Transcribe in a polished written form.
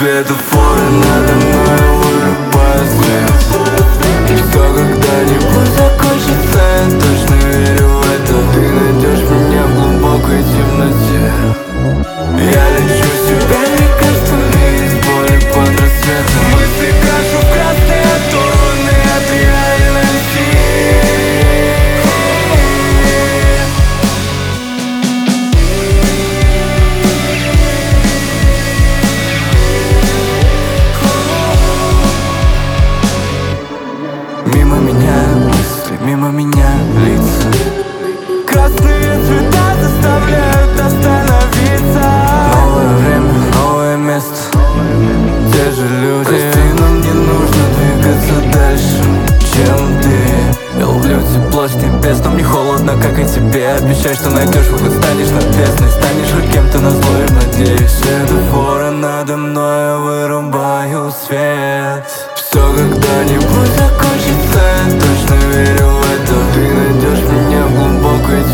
Светофоры надо мной вырубают свет. Все когда-нибудь закончится, я точно верю в это. Ты найдешь меня в глубокой темноте. Я лечу себя лекарствами из боли под рассветом. Мысли крашу в красные, оторванные от реальности. Мимо меня мысли, мимо меня лица. Красные цвета заставляют остановиться. Новое время, новое место, те же люди. Прости, но мне нужно двигаться дальше, чем ты. Я ловлю тепло с небес, но мне холодно, как и тебе. Обещай, что найдешь выход, станешь над бездной. Станешь хоть кем-то назло и надеюсь. Светофоры надо мной вырубают свет. Все когда-нибудь закончится, я точно верю в это. Ты найдешь меня в глубокой